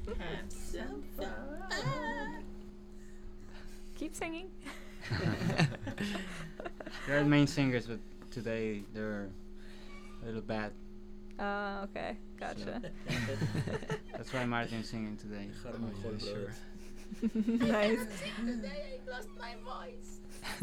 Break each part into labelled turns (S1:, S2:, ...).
S1: Have some fun.
S2: Keep singing.
S3: They're main singers, but today they're a little bad.
S2: Oh, okay. Gotcha.
S3: That's why Martin's singing today.
S4: Sure.
S2: Nice.
S1: Today I lost my voice.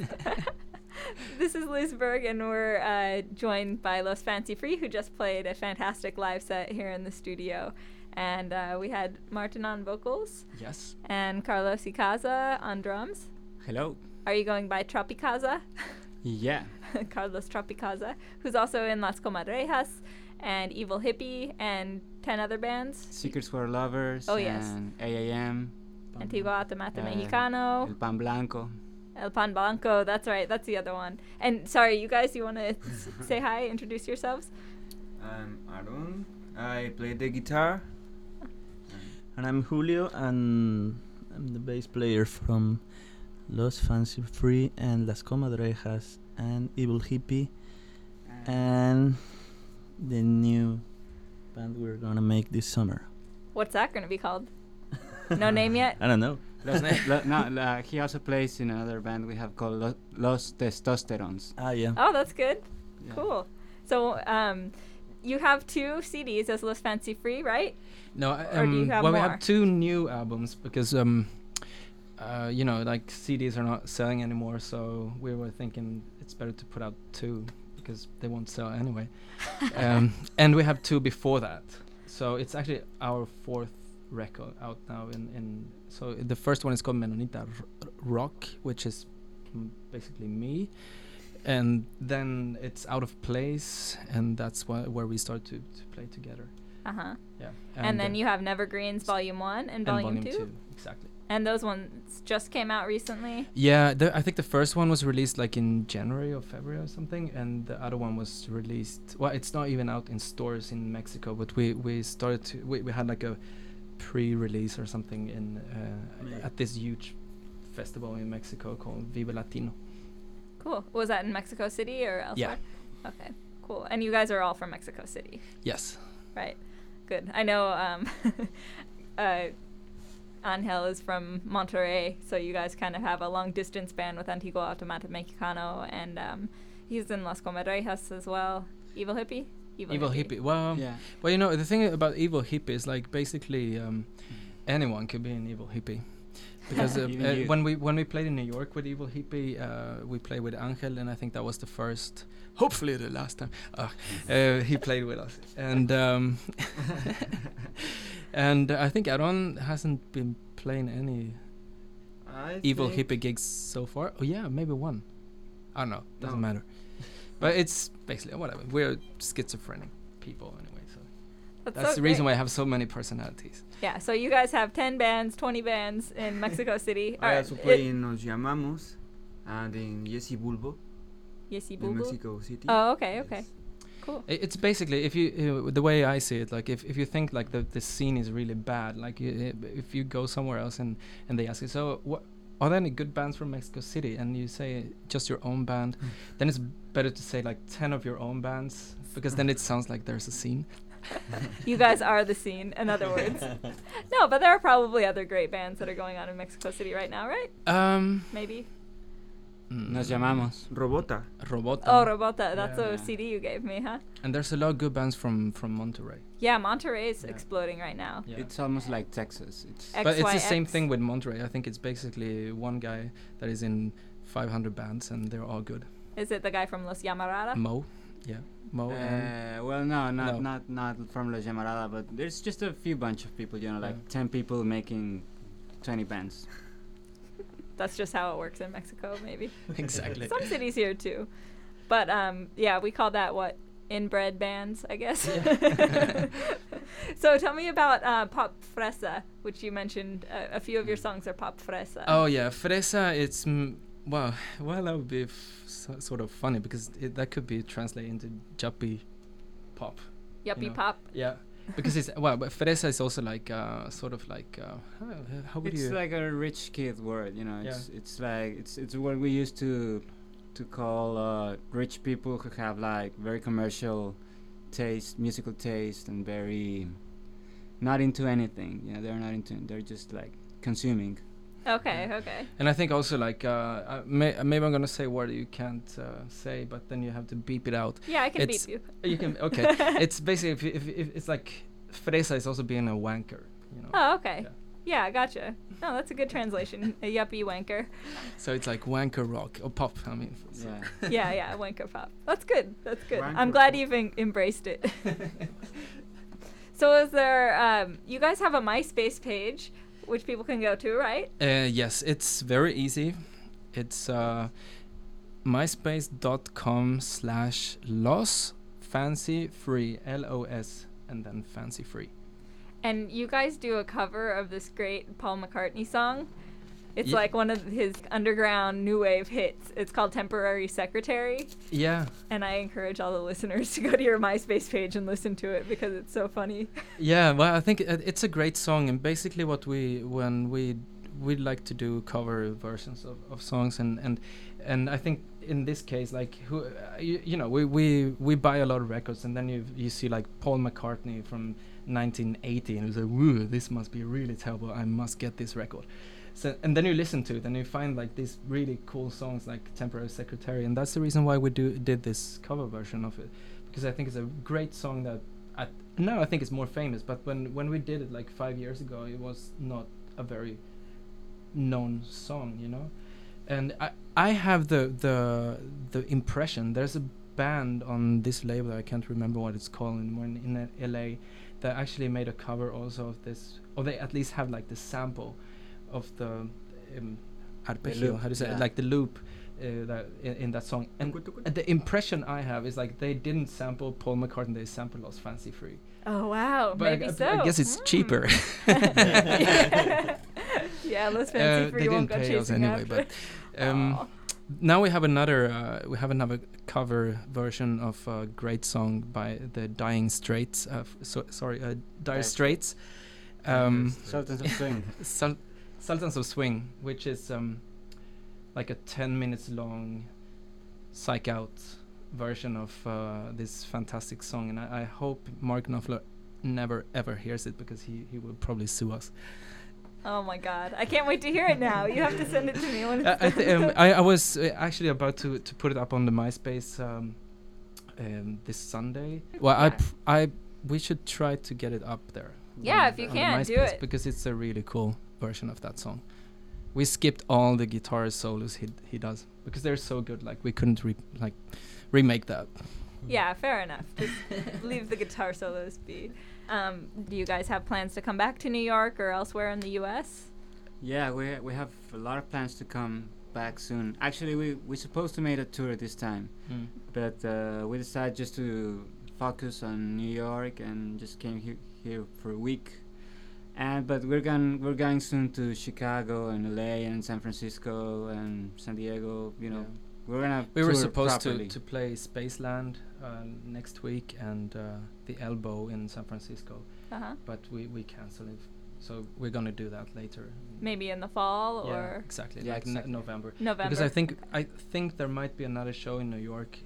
S2: This is Liz Berg, and we're joined by Los Fancy Free, who just played a fantastic live set here in the studio. And we had Martin on vocals
S4: Yes.
S2: and Carlos Icaza on drums.
S3: Hello.
S2: Are you going by Tropicaza?
S3: Yeah.
S2: Carlos Tropicaza, who's also in Las Comadrejas and Evil Hippie and 10 other bands.
S3: Secrets for Lovers.
S2: Oh, yes.
S3: And AAM.
S2: Antigua Automata
S3: El
S2: Mexicano,
S3: Pan Blanco.
S2: El Pan Blanco, that's right, that's the other one. And sorry, you guys, you want to say hi, introduce yourselves?
S5: I'm Aaron. I play the guitar.
S6: And I'm Julio, and I'm the bass player from Los Fancy Free and Las Comadrejas and Evil Hippie and the new band we're gonna make this summer.
S2: What's that going to be called? No name yet?
S6: I don't know.
S3: He also plays in another band we have called Los Testosterons.
S6: Ah, yeah.
S2: Oh, that's good.
S3: Yeah.
S2: Cool. So, you have 2 CDs as Los Fancy Free, right?
S4: No,
S2: Or do you have
S4: well, we
S2: more?
S4: have 2 new albums because you know, like CDs are not selling anymore, so we were thinking it's better to put out 2 because they won't sell anyway. And we have 2 before that, so it's actually our 4th record out now. So the first one is called Menonita Rock, which is basically me, and then it's Out of Place, and that's where we start to play together.
S2: Uh-huh.
S4: Yeah.
S2: And then you have Nevergreens Volume 1 and Volume 2?
S4: Exactly.
S2: And those ones just came out recently?
S4: Yeah, I think the first one was released like in January or February or something, and the other one was released. Well, it's not even out in stores in Mexico, but we started to we had like a pre-release or something in at this huge festival in Mexico called Vive Latino.
S2: Cool. Was that in Mexico City or elsewhere?
S4: Yeah.
S2: Okay, cool. And you guys are all from Mexico City,
S4: Yes.
S2: right? Good. I know Angel is from Monterrey, so you guys kind of have a long-distance band with Antigua Automata Mexicano, and he's in Las Comadrejas as well. Evil Hippie?
S4: Evil Hippie. Well,
S3: Yeah.
S4: well, you know, the thing about Evil Hippie is like basically anyone could be an Evil Hippie. Because
S3: Even you.
S4: when we played in New York with Evil Hippie, we played with Angel, and I think that was the first, hopefully the last time, he played with us. And and I think Aaron hasn't been playing any Evil Hippie gigs so far. Oh yeah, maybe one. I don't know. Doesn't matter. But it's basically whatever. We're schizophrenic people anyway, so that's
S2: so
S4: the reason
S2: great.
S4: why I have so many personalities.
S2: Yeah, so you guys have 10 bands, 20 bands in Mexico City.
S5: I also play in Nos Llamamos and in Yesi Bulbo
S2: Yesi
S5: in
S2: Bulbo.
S5: Mexico City.
S2: Oh, okay,
S5: Yes.
S2: okay. Cool.
S4: It's basically, if you the way I see it, like if you think like the scene is really bad, like if you go somewhere else and they ask you, so what are there any good bands from Mexico City, and you say just your own band, then it's better to say like 10 of your own bands, because then it sounds like there's a scene.
S2: You guys are the scene, in other words. No, but there are probably other great bands that are going on in Mexico City right now, right? Maybe.
S3: Nos llamamos.
S5: Robota.
S4: Robota.
S2: Oh, Robota, that's
S3: Yeah.
S2: a CD you gave me, huh?
S4: And there's a lot of good bands from Monterrey.
S2: Yeah, Monterrey is
S4: Yeah.
S2: exploding right now.
S4: Yeah.
S3: It's almost like Texas. It's
S4: But it's the same
S2: XYX.
S4: thing with Monterey. I think it's basically one guy that is in 500 bands, and they're all good.
S2: Is it the guy from Los Llamarada?
S4: Mo, yeah, Mo. And
S3: well, no,
S4: No.
S3: not from La Llamarada, but there's just a few bunch of people, you know, like
S4: Yeah.
S3: 10 people making 20 bands.
S2: That's just how it works in Mexico, maybe.
S4: exactly.
S2: Some cities here too. But yeah, we call that what? Inbred bands, I guess. So tell me about Pop Fresa, which you mentioned. A few of your songs are Pop Fresa.
S4: Oh yeah, Fresa. It's well, that would be sort of funny because that could be translated into yuppie pop.
S2: Yuppie
S4: you know.
S2: pop.
S4: Yeah, because it's but Fresa is also like sort of like how would
S3: It's
S4: you?
S3: like a rich kid word, you know. It's like it's what we used to call rich people who have like very commercial taste, musical taste, and very not into anything. You know, they're not into. They're just like consuming.
S2: Okay, okay.
S4: And I think also like maybe I'm gonna say a word you can't say, but then you have to beep it out.
S2: Yeah, I can
S4: It's-
S2: beep you.
S4: You can okay. It's basically if it's like fresa is also being a wanker, you know.
S2: Oh, okay.
S4: Yeah.
S2: Yeah, gotcha. No, that's a good translation. A yuppie wanker.
S4: So it's like wanker rock or pop. I mean. So.
S3: Yeah.
S2: Yeah, wanker pop. That's good. That's good.
S5: Wanker
S2: I'm glad
S5: pop.
S2: you've embraced it. So is there, you guys have a MySpace page, which people can go to, right?
S4: Yes, it's very easy. It's myspace.com/losfancyfree, LOS, and then fancy free.
S2: And you guys do a cover of this great Paul McCartney song. It's
S4: Ye-
S2: like one of his underground new wave hits. It's called Temporary Secretary.
S4: Yeah,
S2: And I encourage all the listeners to go to your MySpace page and listen to it because it's so funny.
S4: yeah. Well, I think it's a great song, and basically what we like to do cover versions of songs, and I think in this case, like you know, we buy a lot of records, and then you see like Paul McCartney from 1980, and you say, "Woo, this must be really terrible. I must get this record." So, and then you listen to it, and you find like these really cool songs like "Temporary Secretary," and that's the reason why we did this cover version of it, because I think it's a great song that now I think it's more famous. But when we did it like 5 years ago, it was not a very known song, you know. And I have the impression there's a band on this label, I can't remember what it's called anymore, in LA, that actually made a cover also of this, or they at least have like the sample of the arpeggio,
S3: loop,
S4: how do you say it?
S3: yeah.
S4: Like the loop that in that song. And the impression I have is like they didn't sample Paul McCartney, they sampled Los Fancy Free.
S2: Oh, wow.
S4: But
S2: Maybe so.
S4: I guess it's cheaper.
S2: Yeah, Los Fancy Free
S4: they
S2: won't
S4: didn't
S2: go
S4: pay us
S2: chasing
S4: anyway,
S2: after.
S4: but
S2: Aw.
S4: now we have another cover version of a great song by the Dire Straits. Dire Straits.
S3: Sultans of Swing.
S4: Sultans of Swing, which is like a 10 minutes long psych out version of this fantastic song, and I hope Mark Knopfler never ever hears it, because he will probably sue us.
S2: Oh my God! I can't wait to hear it now. You have to send it to me when it's done.
S4: I was actually about to put it up on the MySpace this Sunday. Well,
S2: Yeah.
S4: we should try to get it up there.
S2: Yeah,
S4: on
S2: if you
S4: the
S2: can, do
S4: MySpace,
S2: it.
S4: because it's a really cool version of that song. We skipped all the guitar solos he does because they're so good. Like we couldn't remake that.
S2: Yeah, fair enough. Just leave the guitar solos be. Do you guys have plans to come back to New York or elsewhere in the U.S.?
S3: Yeah, we have a lot of plans to come back soon. Actually, we're supposed to make a tour this time, but we decided just to focus on New York and just came here for a week. But we're going soon to Chicago and LA and San Francisco and San Diego. You know, we're gonna.
S4: We were
S3: tour
S4: supposed
S3: properly.
S4: to play Spaceland next week and the Elbow in San Francisco,
S2: Uh-huh.
S4: but we canceled it. So we're gonna do that later.
S2: Maybe in the fall
S4: Yeah,
S2: or
S4: exactly.
S3: Yeah,
S4: Like
S3: exactly.
S4: November.
S2: November.
S4: Because I think there might be another show in New York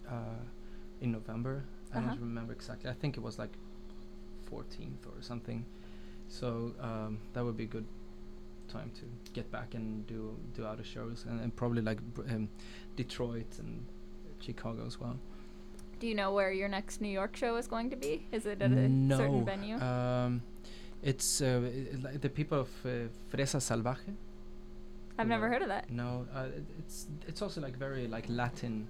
S4: in November. I
S2: Uh-huh.
S4: don't remember exactly. I think it was like 14th or something. So that would be a good time to get back and do other shows, and probably like Detroit and Chicago as well.
S2: Do you know where your next New York show is going to be? Is it at a certain venue?
S4: It's like the people of Fresa Salvaje.
S2: I've never heard of that.
S4: No, it's also like very like Latin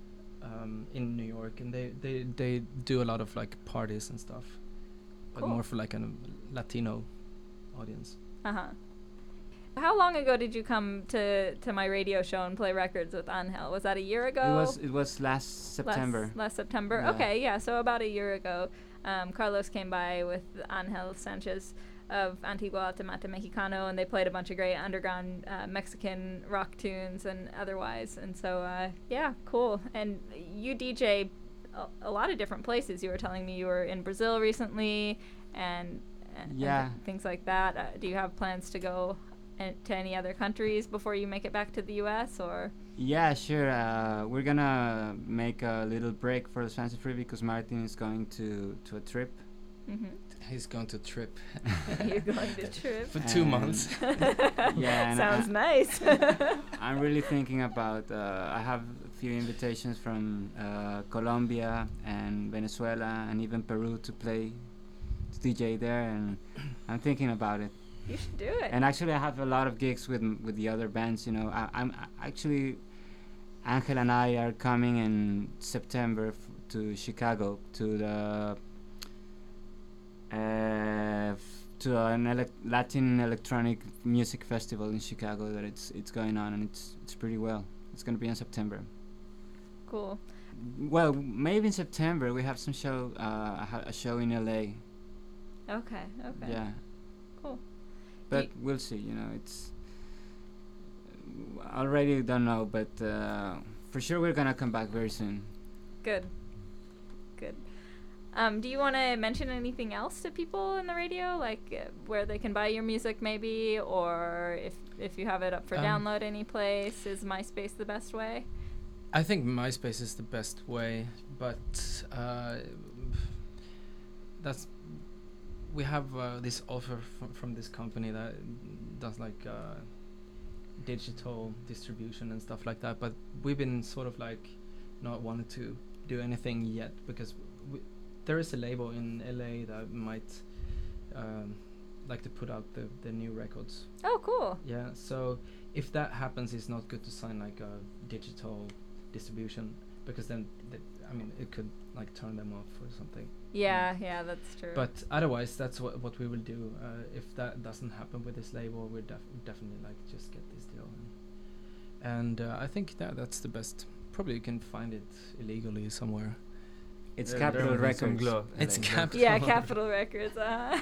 S4: in New York, and they do a lot of like parties and stuff, but
S2: Cool.
S4: more for like a Latino audience.
S2: Uh-huh. How long ago did you come to my radio show and play records with Angel? Was that a year ago?
S3: It was last September.
S2: Last September.
S3: Yeah.
S2: Okay, yeah. So about a year ago, Carlos came by with Angel Sanchez of Antigua Guatemala Mexicano, and they played a bunch of great underground Mexican rock tunes and otherwise. And so, yeah, cool. And you DJ a lot of different places. You were telling me you were in Brazil recently, and
S3: Yeah.
S2: things like that. Do you have plans to go to any other countries before you make it back to the U.S. or?
S3: Yeah, sure. We're gonna make a little break for the Fancy Free because Martin is going to a trip
S2: Mm-hmm.
S4: He's going to trip
S2: You're going to trip.
S4: for 2 months.
S3: Yeah, and
S2: Sounds nice.
S3: I'm really thinking about. I have a few invitations from Colombia and Venezuela and even Peru to DJ there, and I'm thinking about it.
S2: You should do it.
S3: And actually, I have a lot of gigs with the other bands. You know, actually, Angel and I are coming in September to Chicago to the to an Latin electronic music festival in Chicago that it's going on, and it's pretty well. It's going to be in September.
S2: Cool.
S3: Well, maybe in September we have some show a show in LA.
S2: Okay.
S3: Yeah.
S2: Cool.
S3: But we'll see. You know, it's already don't know, but for sure we're gonna come back very soon.
S2: Good. Do you want to mention anything else to people in the radio, like where they can buy your music, maybe, or if you have it up for download any place? Is MySpace the best way?
S4: I think MySpace is the best way, but we have this offer from this company that does like digital distribution and stuff like that, but we've been sort of like not wanted to do anything yet because there is a label in LA that might like to put out the new records.
S2: Oh, cool.
S4: Yeah, so if that happens, it's not good to sign like a digital distribution because then it could like turn them off or something.
S2: Yeah, that's true.
S4: But otherwise, that's what we will do. If that doesn't happen with this label, we'll definitely like just get this deal. And I think that's the best. Probably you can find it illegally somewhere.
S3: It's
S5: There
S3: Capitol
S5: will be some
S3: Records.
S5: glow.
S4: It's Capitol.
S2: Yeah, Capitol Records.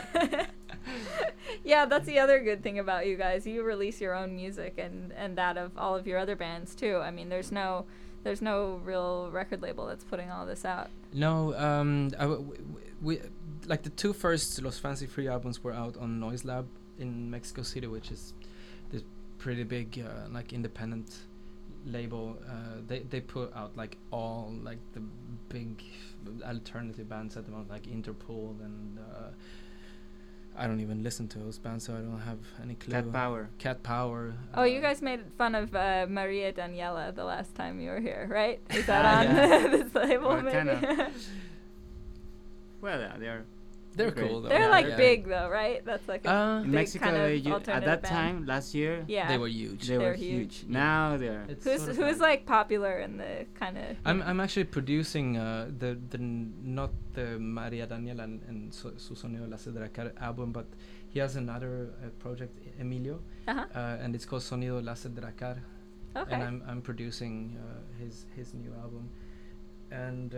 S2: Yeah, that's the other good thing about you guys. You release your own music and that of all of your other bands too. I mean, there's no real record label that's putting all this out.
S4: No, we like the two first Los Fancy Free albums were out on Noise Lab in Mexico City, which is this pretty big like independent label. They put out like all like the big alternative bands at the moment, like Interpol and I don't even listen to those bands, so I don't have any clue. Cat Power.
S2: Oh, you guys made fun of Maria Daniela the last time you were here, right? Is that
S3: Ah,
S2: on
S3: yeah.
S2: this label,
S3: Well,
S2: maybe?
S3: kinda. Well,
S4: They're
S3: great.
S4: cool though.
S2: They're
S3: Yeah,
S2: like
S3: yeah.
S2: big though, right? That's like a
S3: in
S2: big
S3: Mexico,
S2: kind of
S3: at
S2: alternative
S3: that
S2: band.
S3: time last year,
S2: Yeah.
S4: They were huge.
S3: they
S2: They're
S3: were
S2: huge.
S3: huge. Now they're
S4: It's
S2: Who's
S4: sort of
S2: who's like popular in the kind of?
S4: I'm actually producing not the Maria Daniela and Su Sonido La Dracar album, but he has another project, Emilio, and it's called Sonido La Dracar,
S2: Okay.
S4: and I'm producing his new album, and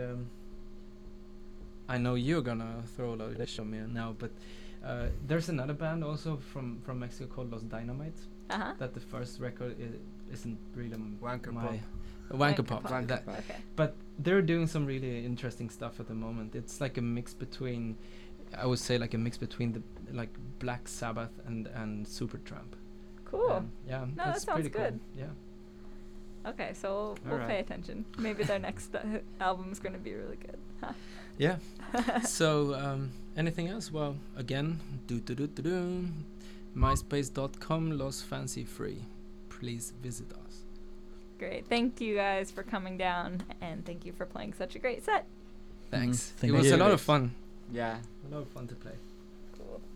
S4: I know you're gonna throw a lot of this on me now, but there's another band also from Mexico called Los Dynamite. That the first record isn't really
S5: Wanker
S4: my
S5: Pop.
S4: Wanker Pop.
S3: Wanker
S4: That-
S3: Pop.
S2: Okay.
S4: But they're doing some really interesting stuff at the moment. It's like a mix between, I would say, like a mix between the like Black Sabbath and Supertramp.
S2: Cool.
S4: Yeah,
S2: No,
S4: that's
S2: that sounds
S4: pretty
S2: good.
S4: Cool. Yeah.
S2: Okay, so we'll
S3: Alright.
S2: pay attention. Maybe their next album's going to be really good. Huh.
S4: Yeah. So anything else? Well, again, myspace.com Los Fancy Free. Please visit us.
S2: Great. Thank you guys for coming down, and thank you for playing such a great set.
S4: Thanks.
S6: Thank
S4: It was
S6: you.
S4: a lot of fun.
S3: yeah.
S4: A lot of fun to play.